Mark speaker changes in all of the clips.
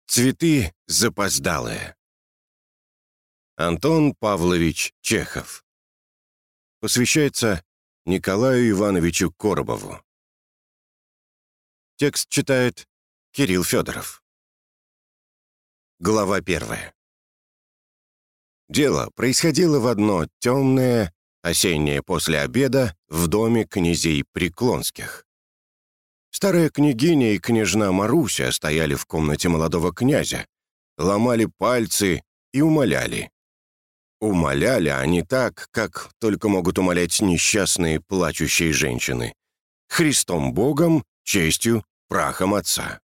Speaker 1: Цветы запоздалые. Антон Павлович Чехов. Посвящается Николаю Ивановичу Коробову. Текст читает Кирилл Федоров. Глава 1. Дело происходило в одно темное осеннее после обеда в доме князей Преклонских. Старая княгиня и княжна Маруся стояли в комнате молодого князя, ломали пальцы и умоляли. Умоляли они так, как только могут умолять несчастные плачущие женщины. Христом Богом, честью, прахом отца.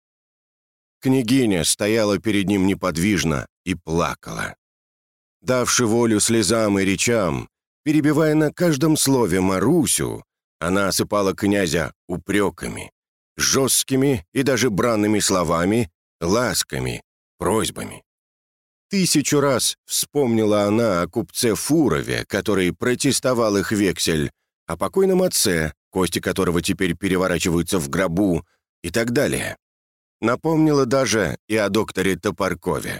Speaker 1: Княгиня стояла перед ним неподвижно и плакала. Давши волю слезам и речам, перебивая на каждом слове Марусю, она осыпала князя упреками, жесткими и даже бранными словами, ласками, просьбами. 1000 раз вспомнила она о купце Фурове, который протестовал их вексель, о покойном отце, кости которого теперь переворачиваются в гробу, и так далее. Напомнила даже и о докторе Топоркове.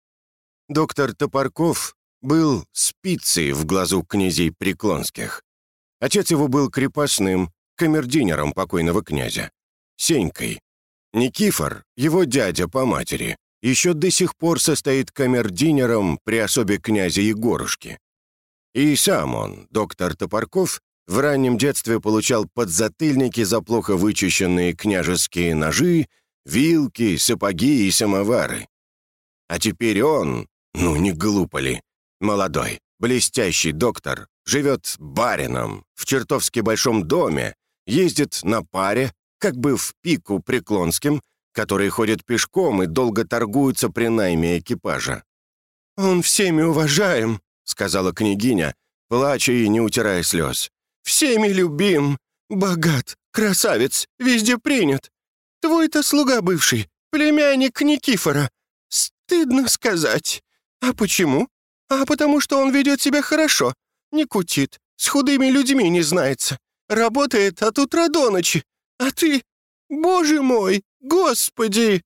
Speaker 1: Доктор Топорков был спицей в глазу князей Преклонских. Отец его был крепостным, камердинером покойного князя, Сенькой. Никифор, его дядя по матери, еще до сих пор состоит камердинером при особе князя Егорушки. И сам он, доктор Топорков, в раннем детстве получал подзатыльники за плохо вычищенные княжеские ножи, вилки, сапоги и самовары. А теперь он, не глупо ли, молодой, блестящий доктор, живет барином в чертовски большом доме, ездит на паре, как бы в пику Преклонским, которые ходят пешком и долго торгуются при найме экипажа. «Он всеми уважаем», — сказала княгиня, плача и не утирая слез. «Всеми любим, богат, красавец, везде принят. Твой-то слуга бывший, племянник Никифора. Стыдно сказать. А почему? А потому что он ведет себя хорошо, не кутит, с худыми людьми не знается, работает от утра до ночи. А ты, боже мой, господи!»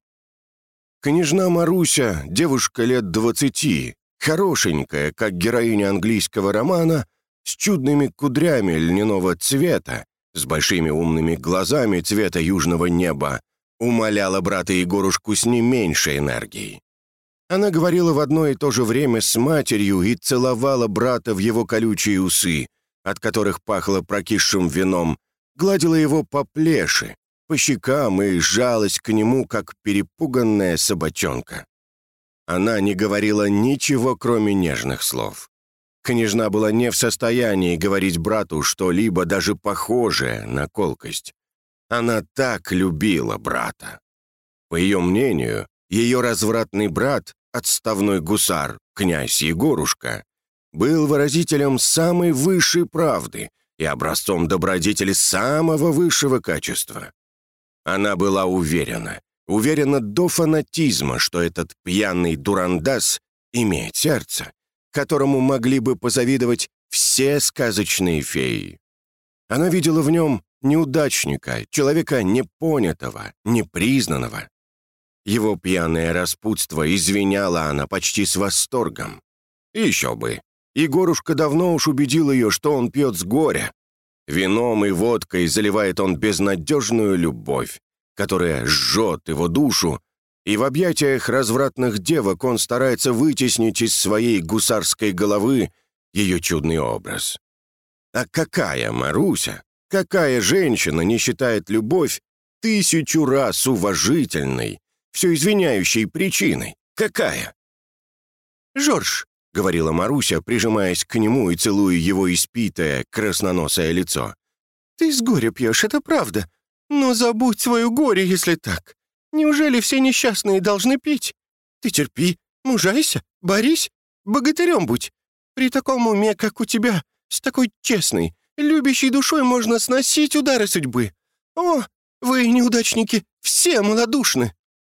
Speaker 1: Княжна Маруся, девушка лет 20, хорошенькая, как героиня английского романа, с чудными кудрями льняного цвета, с большими умными глазами цвета южного неба, умоляла брата Егорушку с не меньшей энергией. Она говорила в одно и то же время с матерью и целовала брата в его колючие усы, от которых пахло прокисшим вином, гладила его по плеши, по щекам и жалась к нему, как перепуганная собачонка. Она не говорила ничего, кроме нежных слов. Княжна была не в состоянии говорить брату что-либо даже похожее на колкость. Она так любила брата. По ее мнению, ее развратный брат, отставной гусар, князь Егорушка, был выразителем самой высшей правды и образцом добродетели самого высшего качества. Она была уверена до фанатизма, что этот пьяный дурандас имеет сердце, которому могли бы позавидовать все сказочные феи. Она видела в нем неудачника, человека непонятого, непризнанного. Его пьяное распутство извиняла она почти с восторгом. И еще бы, Егорушка давно уж убедил ее, что он пьет с горя. Вином и водкой заливает он безнадежную любовь, которая жжет его душу, и в объятиях развратных девок он старается вытеснить из своей гусарской головы ее чудный образ. А какая Маруся, какая женщина не считает любовь 1000 раз уважительной, все извиняющей причиной? Какая? «Жорж», — говорила Маруся, прижимаясь к нему и целуя его испитое, красноносое лицо, «ты с горя пьешь, это правда. Но забудь свое горе, если так. Неужели все несчастные должны пить? Ты терпи, мужайся, борись, богатырем будь. При таком уме, как у тебя, с такой честной, любящей душой можно сносить удары судьбы. О, вы, неудачники, все малодушны».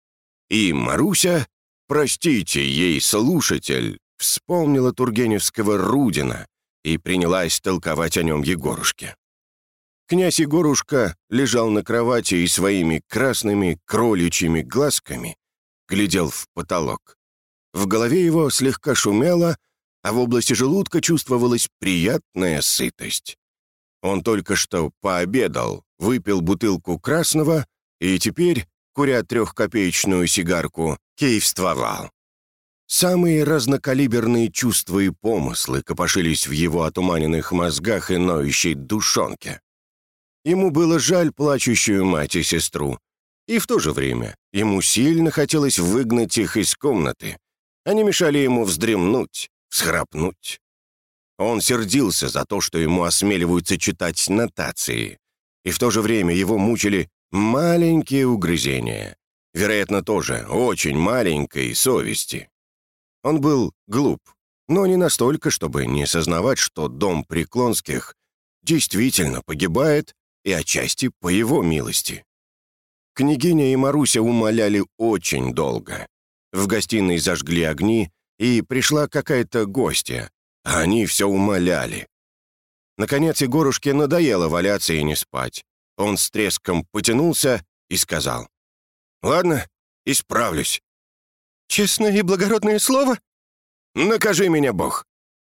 Speaker 1: И Маруся, простите ей, слушатель, вспомнила тургеневского Рудина и принялась толковать о нем Егорушке. Князь Егорушка лежал на кровати и своими красными кроличьими глазками глядел в потолок. В голове его слегка шумело, а в области желудка чувствовалась приятная сытость. Он только что пообедал, выпил бутылку красного и теперь, куря 3-копеечную сигарку, кайфствовал. Самые разнокалиберные чувства и помыслы копошились в его отуманенных мозгах и ноющей душонке. Ему было жаль плачущую мать и сестру, и в то же время ему сильно хотелось выгнать их из комнаты. Они мешали ему вздремнуть, всхрапнуть. Он сердился за то, что ему осмеливаются читать нотации, и в то же время его мучили маленькие угрызения, вероятно, тоже очень маленькой совести. Он был глуп, но не настолько, чтобы не сознавать, что дом Преклонских действительно погибает и отчасти по его милости. Княгиня и Маруся умоляли очень долго. В гостиной зажгли огни, и пришла какая-то гостья, а они все умоляли. Наконец Егорушке надоело валяться и не спать. Он с треском потянулся и сказал: «Ладно, исправлюсь». «Честное и благородное слово?» «Накажи меня, Бог!»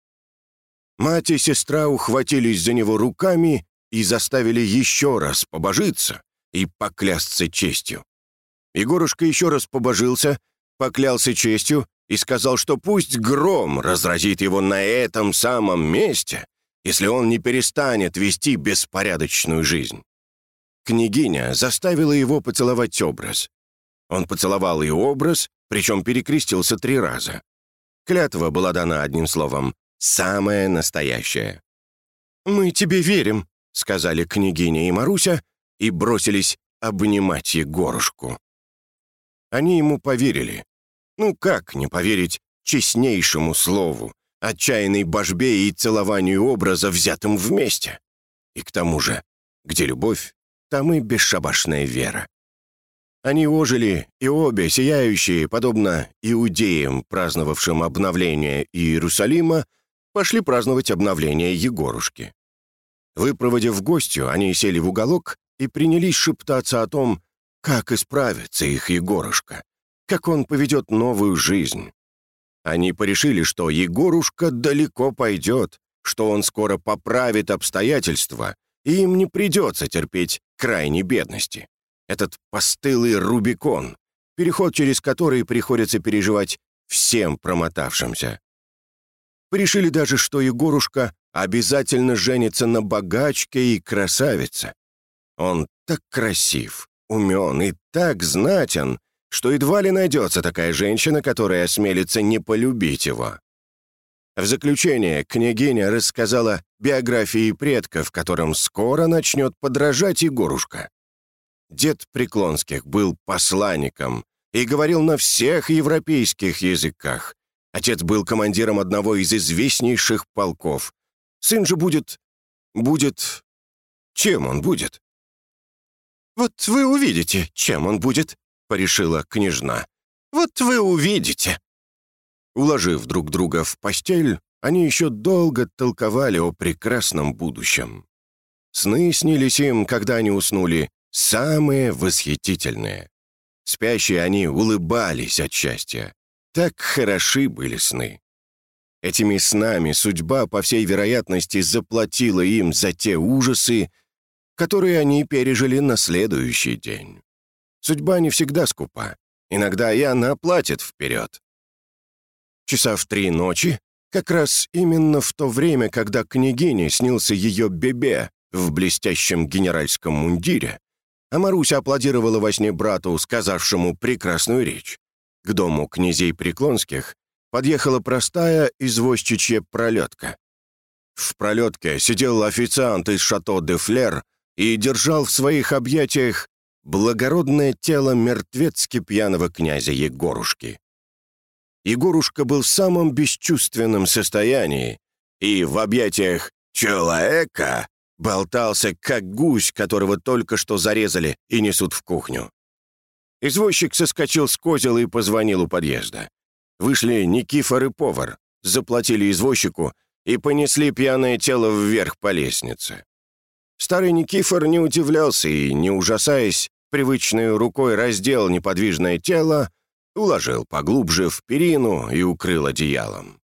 Speaker 1: Мать и сестра ухватились за него руками и заставили еще раз побожиться и поклясться честью. Егорушка еще раз побожился, поклялся честью и сказал, что пусть гром разразит его на этом самом месте, если он не перестанет вести беспорядочную жизнь. Княгиня заставила его поцеловать образ. Он поцеловал и образ, причем перекрестился 3 раза. Клятва была дана одним словом «самое настоящее». «Мы тебе верим», — сказали княгиня и Маруся и бросились обнимать Егорушку. Они ему поверили. Ну как не поверить честнейшему слову, отчаянной божбе и целованию образа, взятым вместе? И к тому же, где любовь, там и бесшабашная вера. Они ожили, и обе сияющие, подобно иудеям, праздновавшим обновление Иерусалима, пошли праздновать обновление Егорушки. Выпроводив гостью, они сели в уголок и принялись шептаться о том, как исправится их Егорушка, как он поведет новую жизнь. Они порешили, что Егорушка далеко пойдет, что он скоро поправит обстоятельства, и им не придется терпеть крайней бедности. Этот постылый Рубикон, переход через который приходится переживать всем промотавшимся. Порешили даже, что Егорушка обязательно женится на богачке и красавице. Он так красив, умен и так знатен, что едва ли найдется такая женщина, которая осмелится не полюбить его. В заключение княгиня рассказала биографии предков, которым скоро начнет подражать Егорушка. Дед Преклонских был посланником и говорил на всех европейских языках. Отец был командиром одного из известнейших полков. Сын же будет... Чем он будет? «Вот вы увидите, чем он будет», — порешила княжна. «Вот вы увидите». Уложив друг друга в постель, они еще долго толковали о прекрасном будущем. Сны снились им, когда они уснули, самые восхитительные. Спящие они улыбались от счастья. Так хороши были сны. Этими снами судьба, по всей вероятности, заплатила им за те ужасы, которые они пережили на следующий день. Судьба не всегда скупа. Иногда и она платит вперед. Часа в 3 ночи, как раз именно в то время, когда княгине снился ее бебе в блестящем генеральском мундире, а Маруся аплодировала во сне брату, сказавшему прекрасную речь, к дому князей Преклонских подъехала простая извозчичья пролетка. В пролетке сидел официант из шато де Флер и держал в своих объятиях благородное тело мертвецки пьяного князя Егорушки. Егорушка был в самом бесчувственном состоянии и в объятиях человека болтался, как гусь, которого только что зарезали и несут в кухню. Извозчик соскочил с козел и позвонил у подъезда. Вышли Никифор и повар, заплатили извозчику и понесли пьяное тело вверх по лестнице. Старый Никифор не удивлялся и, не ужасаясь, привычной рукой раздел неподвижное тело, уложил поглубже в перину и укрыл одеялом.